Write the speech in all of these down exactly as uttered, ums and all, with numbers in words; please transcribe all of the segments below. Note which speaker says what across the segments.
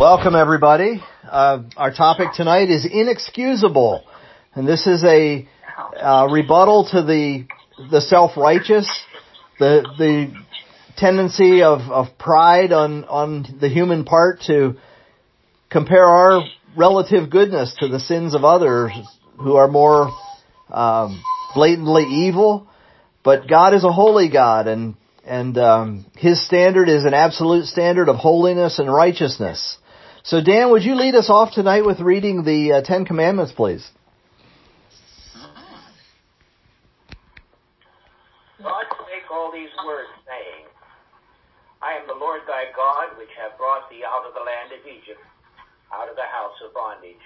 Speaker 1: Welcome, everybody. Uh, our topic tonight is inexcusable, and this is a uh, rebuttal to the the self-righteous, the the tendency of, of pride on on the human part to compare our relative goodness to the sins of others who are more um, blatantly evil. But God is a holy God, and and um, His standard is an absolute standard of holiness and righteousness. So, Dan, would you lead us off tonight with reading the uh, Ten Commandments, please?
Speaker 2: God spake all these words, saying, I am the Lord thy God, which have brought thee out of the land of Egypt, out of the house of bondage.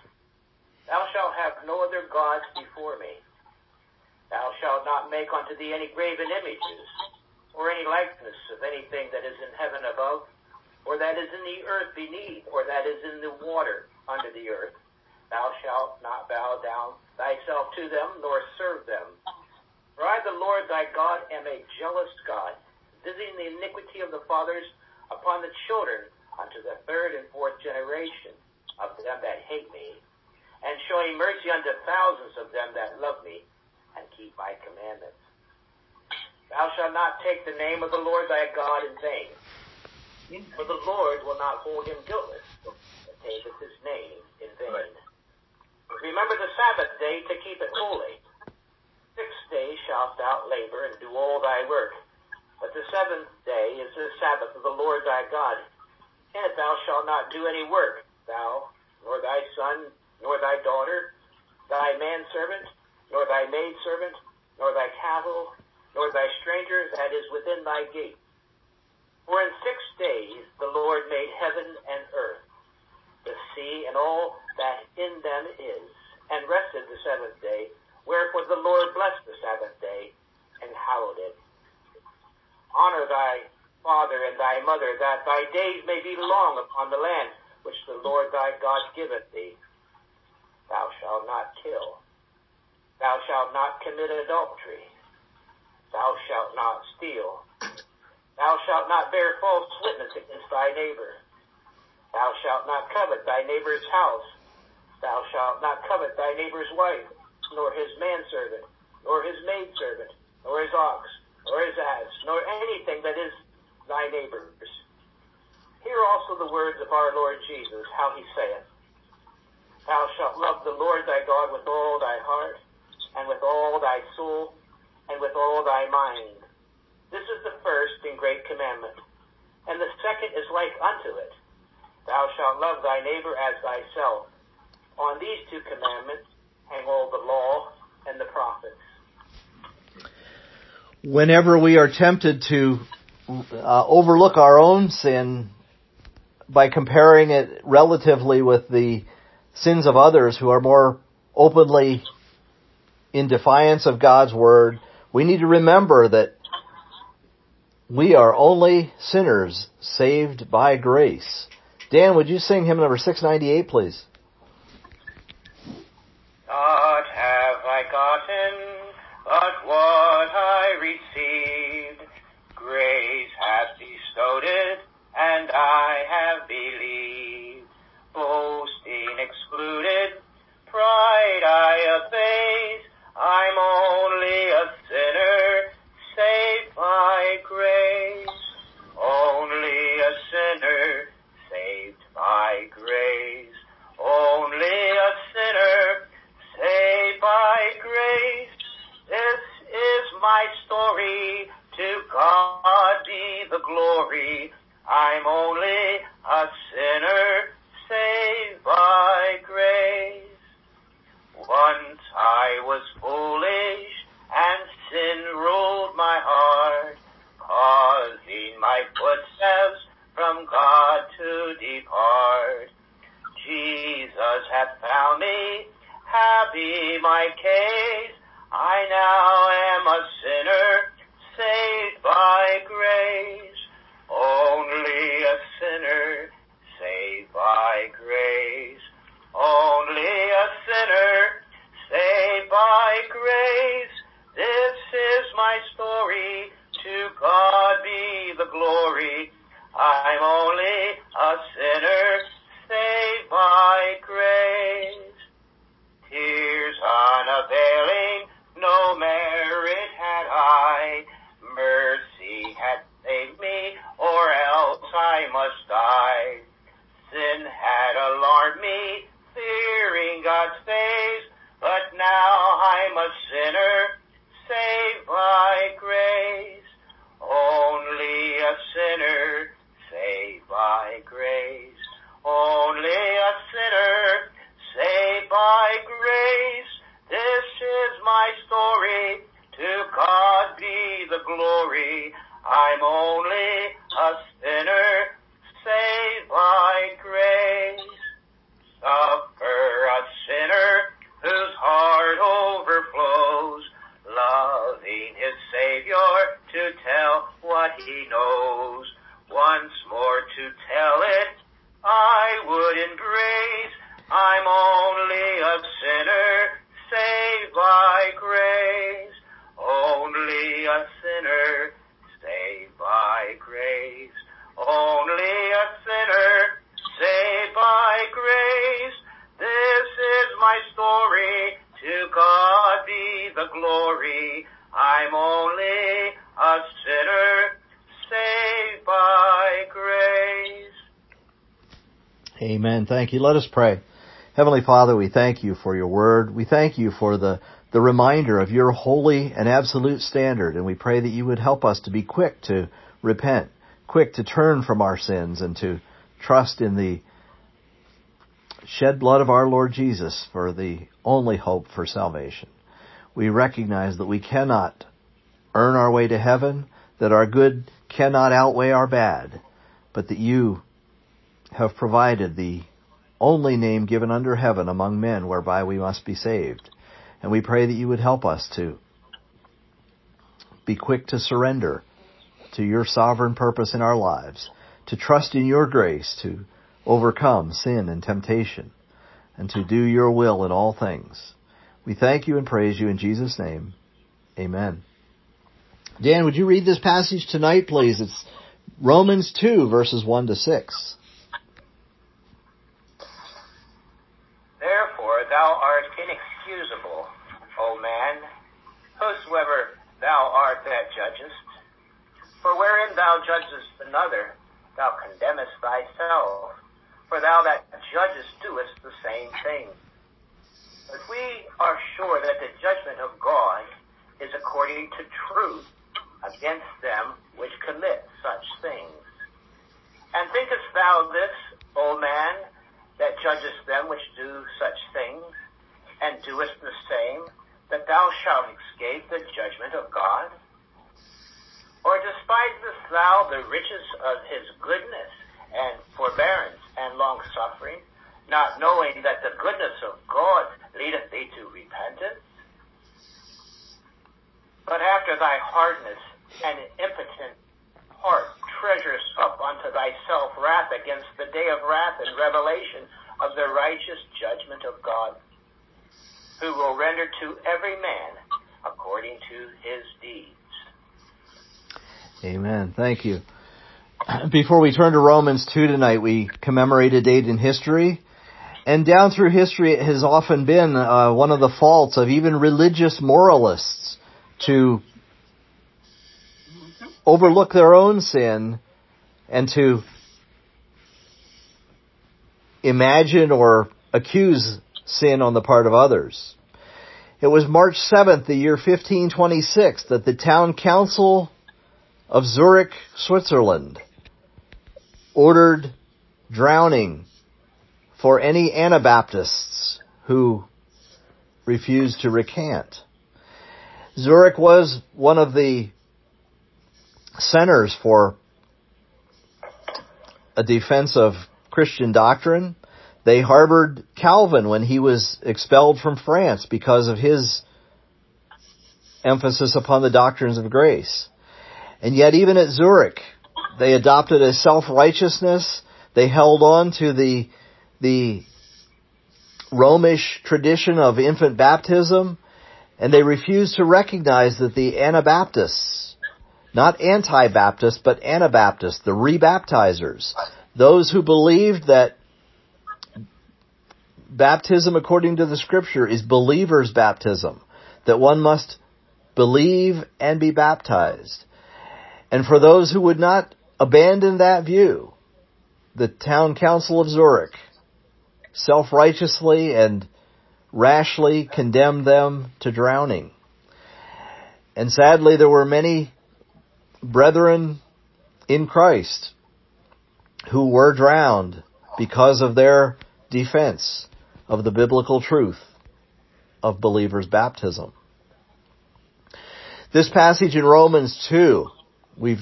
Speaker 2: Thou shalt have no other gods before me. Thou shalt not make unto thee any graven images, or any likeness of anything that is in heaven above, or that is in the earth beneath, or that is in the water under the earth. Thou shalt not bow down thyself to them, nor serve them. For I, the Lord thy God, am a jealous God, visiting the iniquity of the fathers upon the children unto the third and fourth generation of them that hate me, and showing mercy unto thousands of them that love me, and keep my commandments. Thou shalt not take the name of the Lord thy God in vain, for the Lord will not hold him guiltless that taketh his name in vain. Remember the Sabbath day to keep it holy. Six days shalt thou labor and do all thy work, but the seventh day is the Sabbath of the Lord thy God. In it thou shalt not do any work, thou, nor thy son, nor thy daughter, thy manservant, nor thy maidservant, nor thy cattle, nor thy stranger that is within thy gate. For in six days the Lord made heaven and earth, the sea and all that in them is, and rested the seventh day. Wherefore the Lord blessed the Sabbath day, and hallowed it. Honor thy father and thy mother, that thy days may be long upon the land which the Lord thy God giveth thee. Thou shalt not kill. Thou shalt not commit adultery. Thou shalt not steal. Thou shalt not bear false witness against thy neighbor. Thou shalt not covet thy neighbor's house. Thou shalt not covet thy neighbor's wife, nor his manservant, nor his maidservant, nor his ox, nor his ass, nor anything that is thy neighbor's. Hear also the words of our Lord Jesus, how he saith, Thou shalt love the Lord thy God with all thy heart, and with all thy soul, and with all thy mind. This is the first and great commandment. And the second is like unto it. Thou shalt love thy neighbor as thyself. On these two commandments hang all the law and the prophets.
Speaker 1: Whenever we are tempted to uh, overlook our own sin by comparing it relatively with the sins of others who are more openly in defiance of God's word, we need to remember that we are only sinners saved by grace. Dan, would you sing hymn number six ninety-eight, please?
Speaker 2: Not have I gotten, but what I received. Grace hath bestowed it, and I have believed. Boasting excluded, pride I abase. I'm only a sinner, saved by grace. Only a sinner, saved by grace. Only a sinner, saved by grace. This is my story, to God be the glory. I'm only a sinner, saved by grace. Once I was foolish, and sin ruled my heart, causing my footsteps from God to depart. Jesus hath found me, happy my case. I now am a sinner, saved by grace. Only a sinner, saved by grace. Only a sinner, saved by grace. This is my story, to God be the glory. I'm only a sinner, God's face, but now I'm a sinner, saved by grace. Only a sinner, saved by grace. Only a sinner, saved by grace. This is my story, to God be the glory. I'm only a sinner, saved by grace. Suffer a sinner whose heart overflows, loving his Savior to tell what he knows. Once more to tell it, I would embrace. I'm only a sinner, saved by grace. Only a sinner, saved by grace. Only a sinner, saved by grace. This is my story, to God be the glory. I'm only a sinner, saved by grace.
Speaker 1: Amen. Thank you. Let us pray. Heavenly Father, we thank you for your word. We thank you for the, the reminder of your holy and absolute standard, and we pray that you would help us to be quick to repent, quick to turn from our sins, and to trust in the shed blood of our Lord Jesus for the only hope for salvation. We recognize that we cannot earn our way to heaven, that our good cannot outweigh our bad, but that you have provided the only name given under heaven among men whereby we must be saved. And we pray that you would help us to be quick to surrender to your sovereign purpose in our lives, to trust in your grace to overcome sin and temptation, and to do your will in all things. We thank you and praise you in Jesus' name. Amen. Dan, would you read this passage tonight, please? It's Romans two, verses one to six.
Speaker 2: Therefore thou art inexcusable, O man, whosoever thou art that judgest. For wherein thou judgest another, thou condemnest thyself. For thou that judgest doest the same thing. But we are sure that the judgment of God is according to truth against them which commit such things. And thinkest thou this, O man, that judgest them which do such things, and doest the same, that thou shalt escape the judgment of God? Or despisest thou the riches of his goodness, and forbearance, and long-suffering, not knowing that the goodness of God leadeth thee to repentance? But after thy hardness and impotent heart treasures up unto thyself wrath against the day of wrath and revelation of the righteous judgment of God, who will render to every man according to his deeds.
Speaker 1: Amen. Thank you. Before we turn to Romans two tonight, we commemorate a date in history. And down through history, it has often been uh, one of the faults of even religious moralists to overlook their own sin and to imagine or accuse sin on the part of others. It was March seventh, the year fifteen twenty-six, that the town council of Zurich, Switzerland, ordered drowning for any Anabaptists who refused to recant. Zurich was one of the centers for a defense of Christian doctrine. They harbored Calvin when he was expelled from France because of his emphasis upon the doctrines of grace. And yet even at Zurich, they adopted a self-righteousness. They held on to the, the Romish tradition of infant baptism, and they refused to recognize that the Anabaptists, not anti-Baptists, but Anabaptists, the rebaptizers, those who believed that baptism according to the Scripture is believer's baptism, that one must believe and be baptized. And for those who would not abandon that view, the town council of Zurich self-righteously and rashly condemned them to drowning. And sadly, there were many brethren in Christ who were drowned because of their defense of the biblical truth of believers' baptism. This passage in Romans two, we've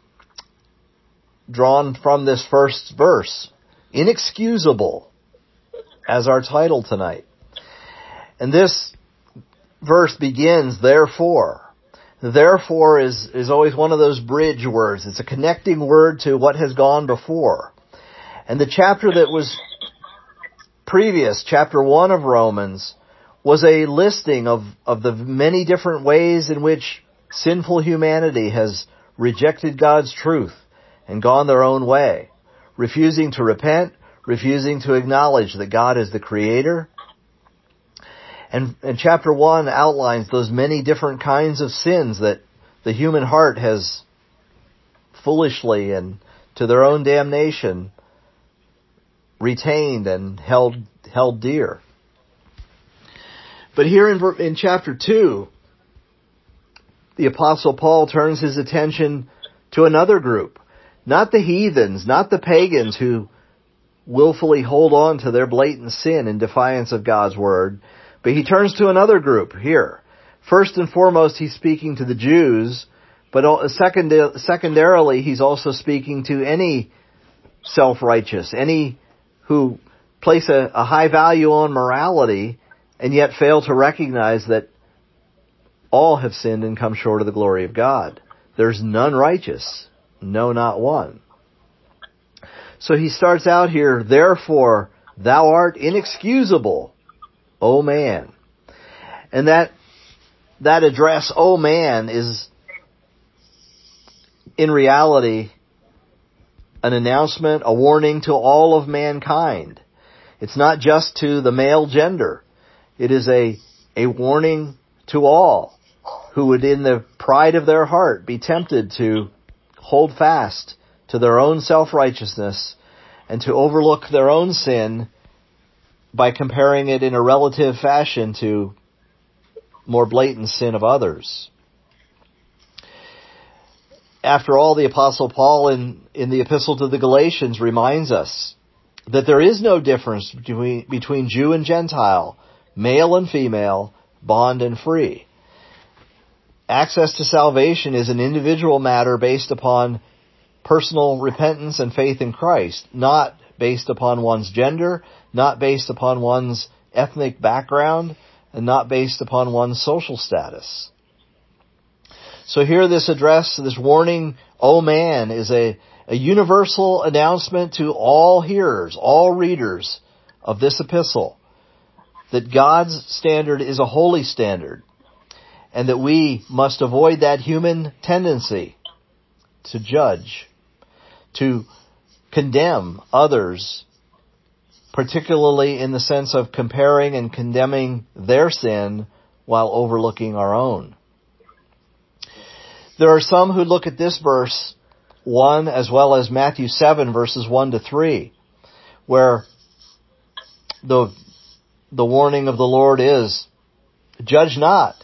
Speaker 1: drawn from this first verse, inexcusable, as our title tonight. And this verse begins, therefore. Therefore is, is always one of those bridge words. It's a connecting word to what has gone before. And the chapter that was previous, chapter one of Romans, was a listing of, of the many different ways in which sinful humanity has rejected God's truth and gone their own way, refusing to repent, refusing to acknowledge that God is the Creator. And, and chapter one outlines those many different kinds of sins that the human heart has foolishly and to their own damnation retained and held held dear. But here in, in chapter two, the Apostle Paul turns his attention to another group. Not the heathens, not the pagans who willfully hold on to their blatant sin in defiance of God's word, but he turns to another group here. First and foremost, he's speaking to the Jews, but secondarily, he's also speaking to any self-righteous, any who place a, a high value on morality and yet fail to recognize that all have sinned and come short of the glory of God. There's none righteous, no, not one. So he starts out here, therefore, thou art inexcusable, O man. And that, that address, O man, is in reality an announcement, a warning to all of mankind. It's not just to the male gender. It is a, a warning to all who would in the pride of their heart be tempted to hold fast to their own self-righteousness and to overlook their own sin by comparing it in a relative fashion to more blatant sin of others. After all, the Apostle Paul in, in the Epistle to the Galatians reminds us that there is no difference between, between Jew and Gentile, male and female, bond and free. Access to salvation is an individual matter based upon personal repentance and faith in Christ, not based upon one's gender, not based upon one's ethnic background, and not based upon one's social status. So here this address, this warning, O man, is a, a universal announcement to all hearers, all readers of this epistle, that God's standard is a holy standard, and that we must avoid that human tendency to judge, to condemn others, particularly in the sense of comparing and condemning their sin while overlooking our own. There are some who look at this verse one as well as Matthew seven verses one to three, where the the warning of the Lord is, judge not,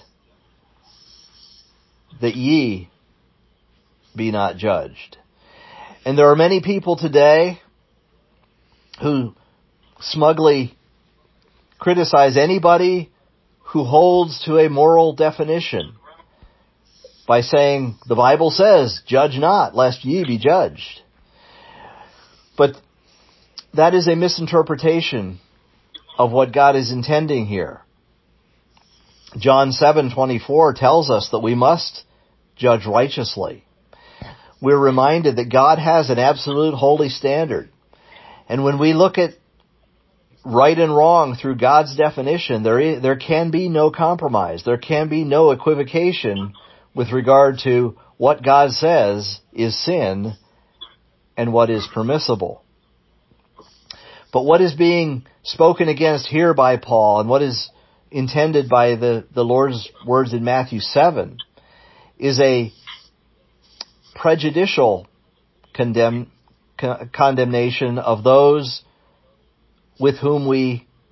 Speaker 1: that ye be not judged. And there are many people today who smugly criticize anybody who holds to a moral definition by saying, the Bible says, judge not, lest ye be judged. But that is a misinterpretation of what God is intending here. John seven twenty-four tells us that we must judge righteously. We're reminded that God has an absolute holy standard. And when we look at right and wrong through God's definition, there is, there can be no compromise. There can be no equivocation with regard to what God says is sin and what is permissible. But what is being spoken against here by Paul and what is intended by the, the Lord's words in Matthew seven is a prejudicial condemn, con- condemnation of those with whom we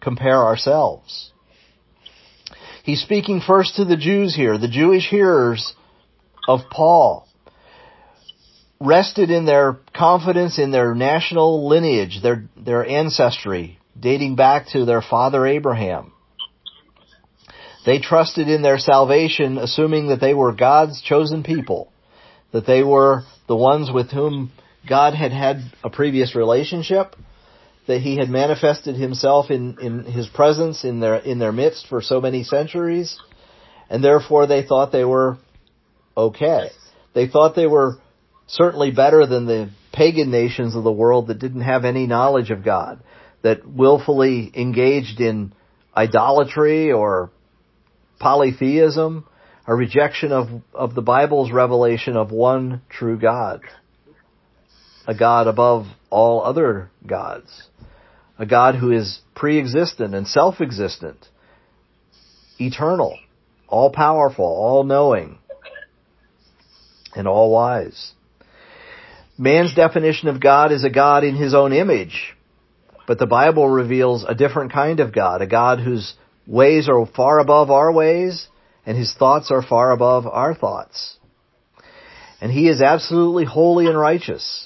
Speaker 1: compare ourselves. He's speaking first to the Jews here. The Jewish hearers of Paul rested in their confidence in their national lineage, their, their ancestry, dating back to their father Abraham. They trusted in their salvation, assuming that they were God's chosen people, that they were the ones with whom God had had a previous relationship, that He had manifested Himself in, in His presence in their in their midst for so many centuries, and therefore they thought they were okay. They thought they were certainly better than the pagan nations of the world that didn't have any knowledge of God, that willfully engaged in idolatry or polytheism, a rejection of, of the Bible's revelation of one true God, a God above all other gods, a God who is pre-existent and self-existent, eternal, all-powerful, all-knowing, and all-wise. Man's definition of God is a God in His own image, but the Bible reveals a different kind of God, a God whose ways are far above our ways, and His thoughts are far above our thoughts. And He is absolutely holy and righteous.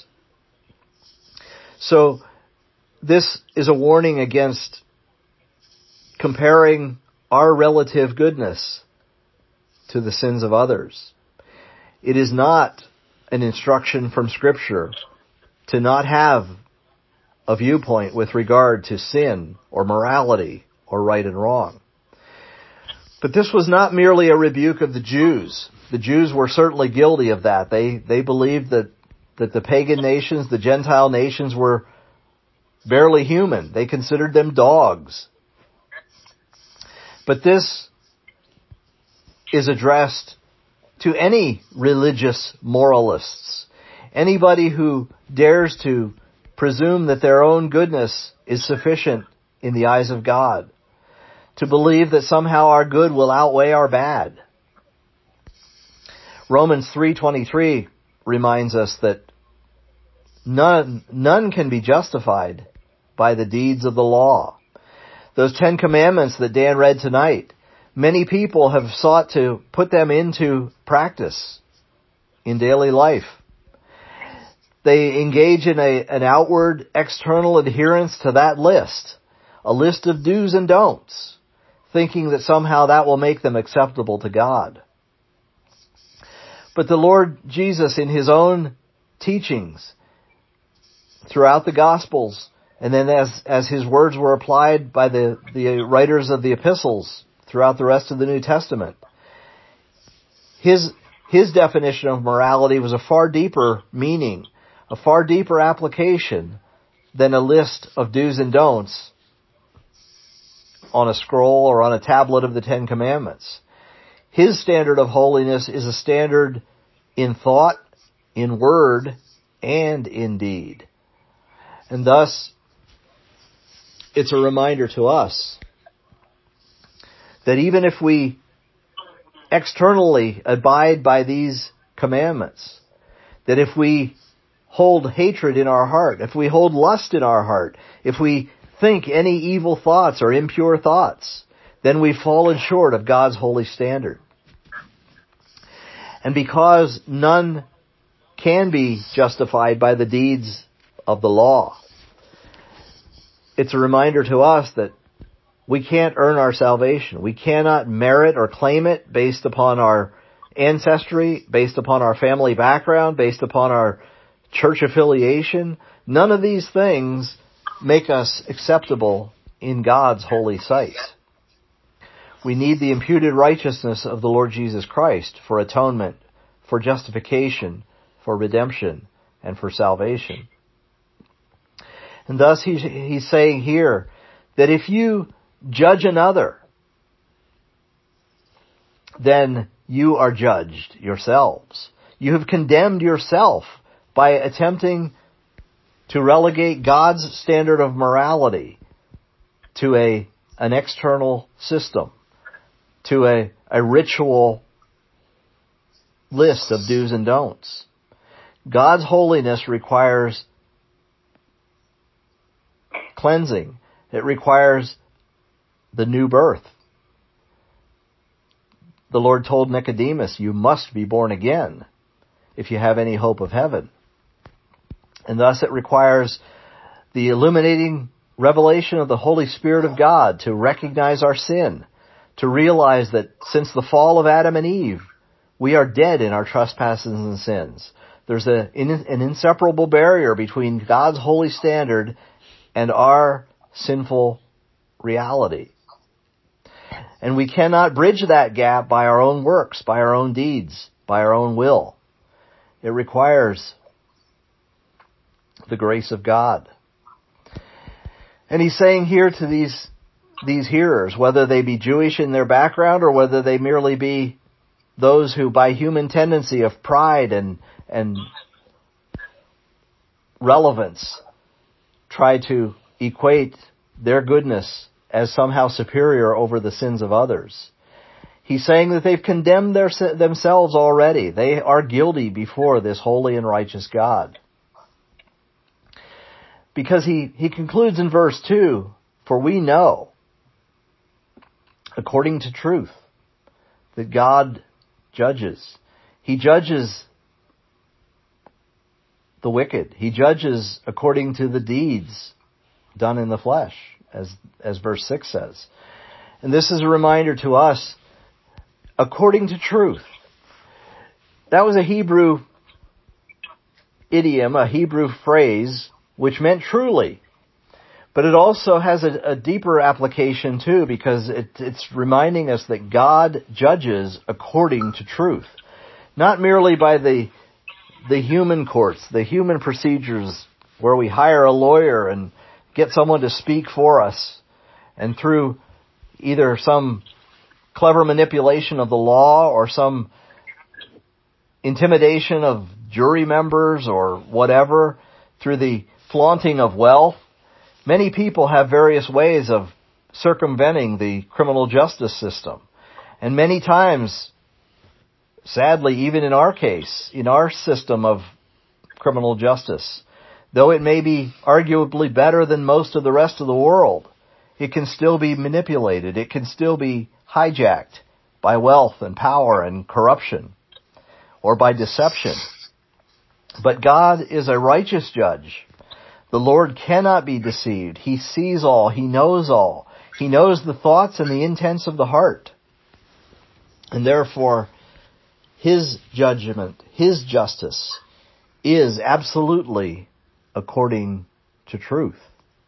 Speaker 1: So, this is a warning against comparing our relative goodness to the sins of others. It is not an instruction from Scripture to not have a viewpoint with regard to sin or morality or right and wrong. But this was not merely a rebuke of the Jews. The Jews were certainly guilty of that. They they believed that, that the pagan nations, the Gentile nations, were barely human. They considered them dogs. But this is addressed to any religious moralists, anybody who dares to presume that their own goodness is sufficient in the eyes of God, to believe that somehow our good will outweigh our bad. Romans three twenty-three reminds us that none, none can be justified by the deeds of the law. Those Ten Commandments that Dan read tonight, many people have sought to put them into practice in daily life. They engage in a, an outward, external adherence to that list, a list of do's and don'ts, thinking that somehow that will make them acceptable to God. But the Lord Jesus, in His own teachings throughout the Gospels, and then as, as His words were applied by the, the writers of the epistles throughout the rest of the New Testament, His, His definition of morality was a far deeper meaning, a far deeper application than a list of do's and don'ts on a scroll or on a tablet of the Ten Commandments. His standard of holiness is a standard in thought, in word, and in deed. And thus, it's a reminder to us that even if we externally abide by these commandments, that if we hold hatred in our heart, if we hold lust in our heart, if we think any evil thoughts or impure thoughts, then we've fallen short of God's holy standard. And because none can be justified by the deeds of the law, it's a reminder to us that we can't earn our salvation. We cannot merit or claim it based upon our ancestry, based upon our family background, based upon our church affiliation. None of these things make us acceptable in God's holy sight. We need the imputed righteousness of the Lord Jesus Christ for atonement, for justification, for redemption, and for salvation. And thus he's, he's saying here that if you judge another, then you are judged yourselves. You have condemned yourself by attempting to relegate God's standard of morality to a an external system, to a, a ritual list of do's and don'ts. God's holiness requires cleansing. It requires the new birth. The Lord told Nicodemus, you must be born again if you have any hope of heaven. And thus it requires the illuminating revelation of the Holy Spirit of God to recognize our sin, to realize that since the fall of Adam and Eve, we are dead in our trespasses and sins. There's a, an inseparable barrier between God's holy standard and our sinful reality. And we cannot bridge that gap by our own works, by our own deeds, by our own will. It requires the grace of God. And he's saying here to these, these hearers, whether they be Jewish in their background or whether they merely be those who by human tendency of pride and, and relevance try to equate their goodness as somehow superior over the sins of others. He's saying that they've condemned their, themselves already. They are guilty before this holy and righteous God. Because he, he concludes in verse two, for we know, according to truth, that God judges. He judges the wicked. He judges according to the deeds done in the flesh, as, as verse six says. And this is a reminder to us, according to truth. That was a Hebrew idiom, a Hebrew phrase, which meant truly. But it also has a, a deeper application too, because it, it's reminding us that God judges according to truth. Not merely by the, the human courts, the human procedures where we hire a lawyer and get someone to speak for us, and through either some clever manipulation of the law or some intimidation of jury members or whatever, through the flaunting of wealth. Many people have various ways of circumventing the criminal justice system. And many times, sadly, even in our case, in our system of criminal justice, though it may be arguably better than most of the rest of the world, it can still be manipulated. It can still be hijacked by wealth and power and corruption, or by deception. But God is a righteous judge. The Lord cannot be deceived. He sees all. He knows all. He knows the thoughts and the intents of the heart. And therefore, His judgment, His justice, is absolutely according to truth.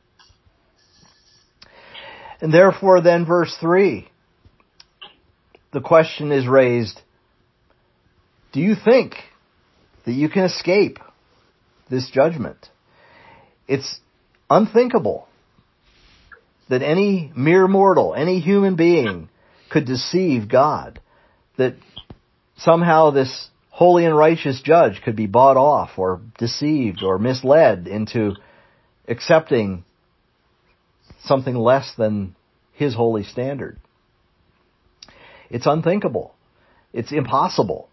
Speaker 1: And therefore then, verse three, the question is raised, do you think that you can escape this judgment? It's unthinkable that any mere mortal, any human being could deceive God, that somehow this holy and righteous judge could be bought off or deceived or misled into accepting something less than His holy standard. It's unthinkable. It's impossible.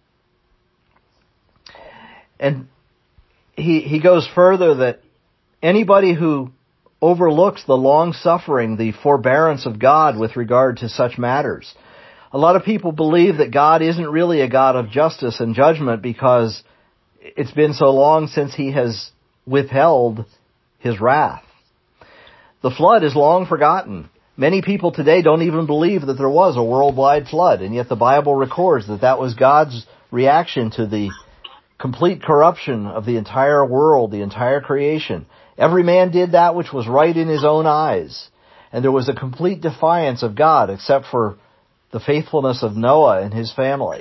Speaker 1: And he, he goes further that anybody who overlooks the long-suffering, the forbearance of God with regard to such matters. A lot of people believe that God isn't really a God of justice and judgment because it's been so long since He has withheld His wrath. The flood is long forgotten. Many people today don't even believe that there was a worldwide flood, and yet the Bible records that that was God's reaction to the complete corruption of the entire world, the entire creation. Every man did that which was right in his own eyes, and there was a complete defiance of God except for the faithfulness of Noah and his family.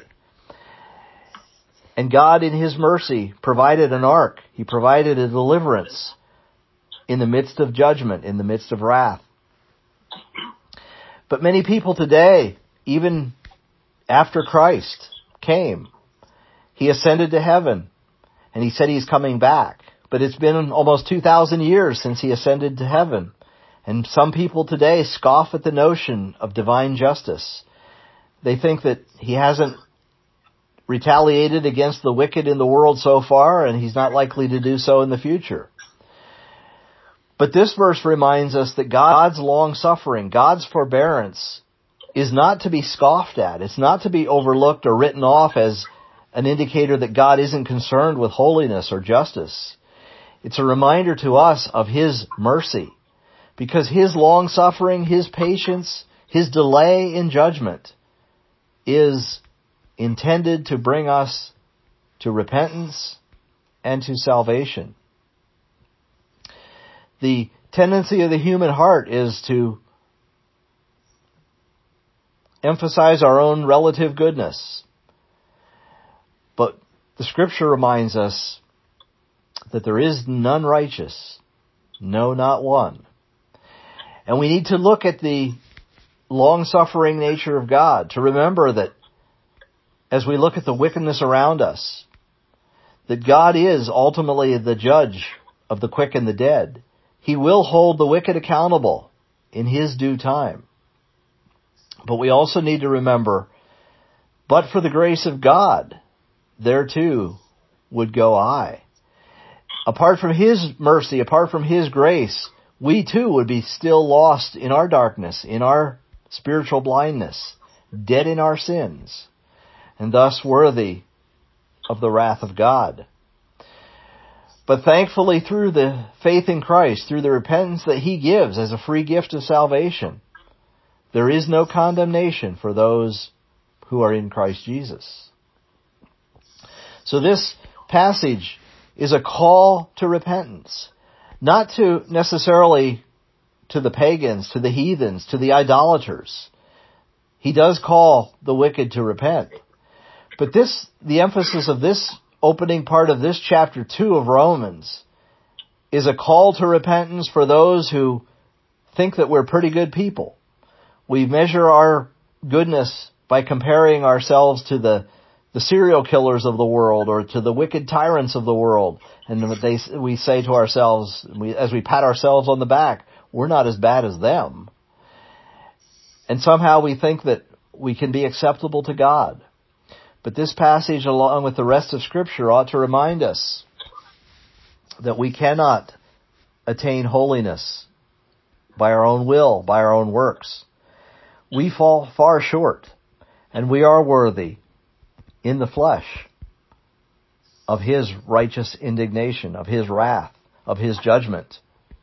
Speaker 1: And God, in His mercy, provided an ark. He provided a deliverance in the midst of judgment, in the midst of wrath. But many people today, even after Christ came, He ascended to heaven, and He said He's coming back. But it's been almost two thousand years since He ascended to heaven. And some people today scoff at the notion of divine justice. They think that He hasn't retaliated against the wicked in the world so far, and He's not likely to do so in the future. But this verse reminds us that God's long-suffering, God's forbearance, is not to be scoffed at. It's not to be overlooked or written off as an indicator that God isn't concerned with holiness or justice. It's a reminder to us of His mercy, because His long-suffering, His patience, His delay in judgment is intended to bring us to repentance and to salvation. The tendency of the human heart is to emphasize our own relative goodness. But the Scripture reminds us that there is none righteous, no, not one. And we need to look at the long-suffering nature of God to remember that as we look at the wickedness around us, that God is ultimately the judge of the quick and the dead. He will hold the wicked accountable in His due time. But we also need to remember, but for the grace of God, there too would go I. Apart from His mercy, apart from His grace, we too would be still lost in our darkness, in our spiritual blindness, dead in our sins, and thus worthy of the wrath of God. But thankfully, through the faith in Christ, through the repentance that He gives as a free gift of salvation, there is no condemnation for those who are in Christ Jesus. So this passage is a call to repentance, not to necessarily to the pagans, to the heathens, to the idolaters. He does call the wicked to repent. But this, the emphasis of this opening part of this chapter two of Romans is a call to repentance for those who think that we're pretty good people. We measure our goodness by comparing ourselves to the, the serial killers of the world or to the wicked tyrants of the world. And they, we say to ourselves, we, as we pat ourselves on the back, we're not as bad as them. And somehow we think that we can be acceptable to God. But this passage, along with the rest of Scripture, ought to remind us that we cannot attain holiness by our own will, by our own works. We fall far short, and we are worthy in the flesh of His righteous indignation, of His wrath, of His judgment.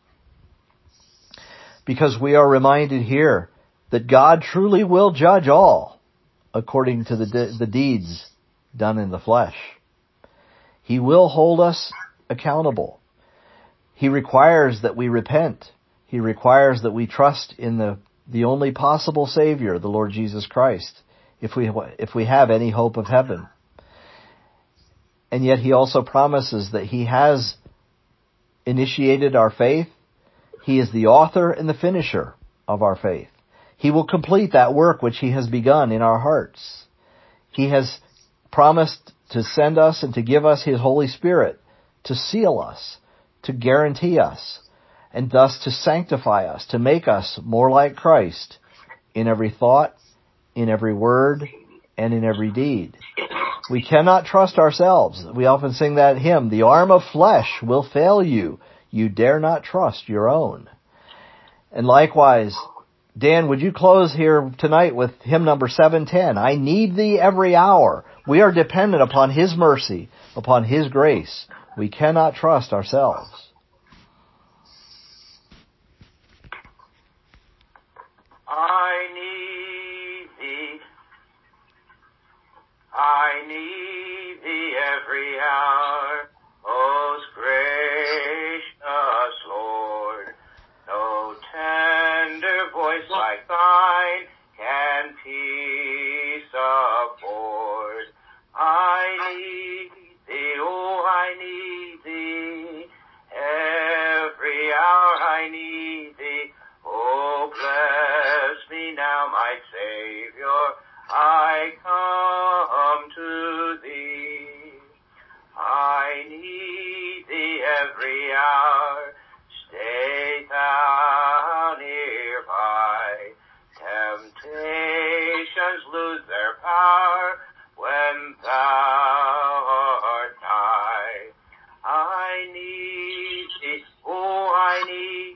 Speaker 1: Because we are reminded here that God truly will judge all according to the de- the deeds done in the flesh. He will hold us accountable. He requires that we repent. He requires that we trust in the, the only possible Savior, the Lord Jesus Christ, if we if we have any hope of heaven. And yet He also promises that He has initiated our faith. He is the author and the finisher of our faith. He will complete that work which He has begun in our hearts. He has promised to send us and to give us His Holy Spirit to seal us, to guarantee us, and thus to sanctify us, to make us more like Christ in every thought, in every word, and in every deed. We cannot trust ourselves. We often sing that hymn, "The arm of flesh will fail you. You dare not trust your own." And likewise, Dan, would you close here tonight with hymn number seven ten? I need Thee every hour. We are dependent upon His mercy, upon His grace. We cannot trust ourselves.
Speaker 2: I need Thee. I need Thee every hour. Most gracious Lord. No tender voice like Thine can peace afford. I need Thee, oh, I need Thee. Every hour I need Thee. Oh, bless me now, my Savior. I come to Thee. I need Thee every hour. Stay Thou nearby. Temptations lose their power when Thou art nigh. I need Thee, oh, I need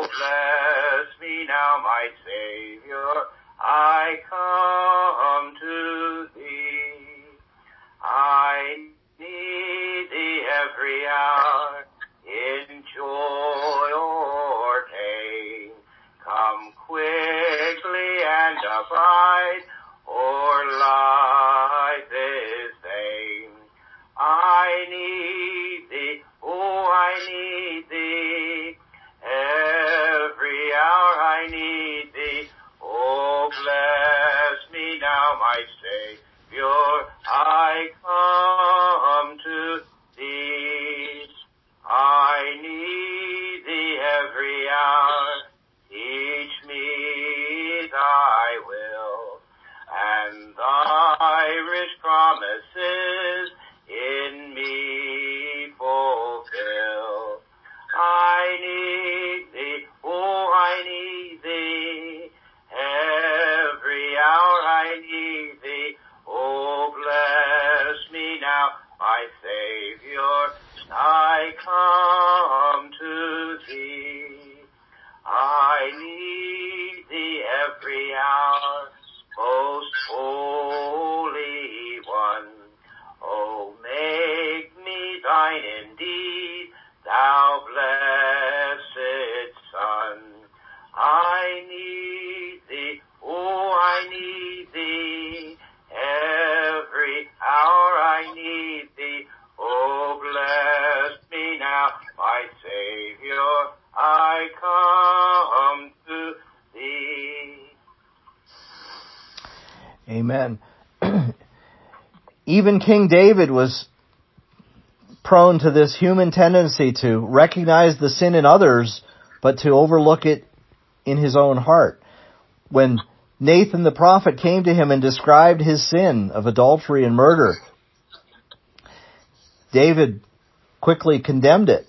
Speaker 2: bless me now, my Savior, I come to thee. I need thee every hour, in joy or pain. Come quickly and abide, or life is vain. I need thee, oh, I need thee, every hour I need thee. Oh, bless me now, my Savior, I come to thee. I need thee every hour, teach me thy will, and thy rich promises in me fulfill. I need thee, oh, I need thee, every hour I need thee. Oh, bless me now, my Savior, I come to thee. I need thee every hour, most holy one. Oh, make me thine indeed, thou blessed Son. I need thee, oh, I need thee, every hour I need thee. Oh, bless me now, my Savior, I come to thee.
Speaker 1: Amen. Even King David was prone to this human tendency to recognize the sin in others, but to overlook it in his own heart. When Nathan the prophet came to him and described his sin of adultery and murder, David quickly condemned it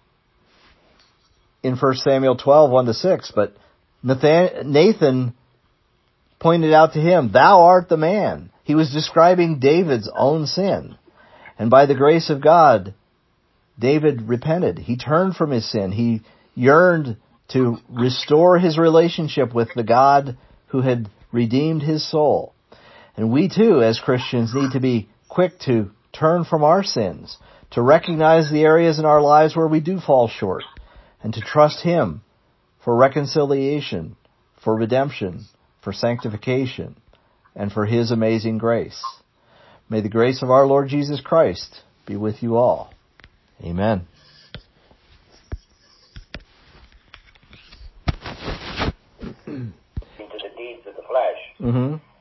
Speaker 1: in First Samuel twelve, one to six, but Nathan pointed out to him, thou art the man. He was describing David's own sin. And by the grace of God, David repented. He turned from his sin. He yearned to restore his relationship with the God who had redeemed his soul. And we too, as Christians, need to be quick to turn from our sins, to recognize the areas in our lives where we do fall short, and to trust Him for reconciliation, for redemption, for sanctification, and for His amazing grace. May the grace of our Lord Jesus Christ be with you all. Amen.
Speaker 2: Into the deeds of the flesh.
Speaker 1: Mm-hmm.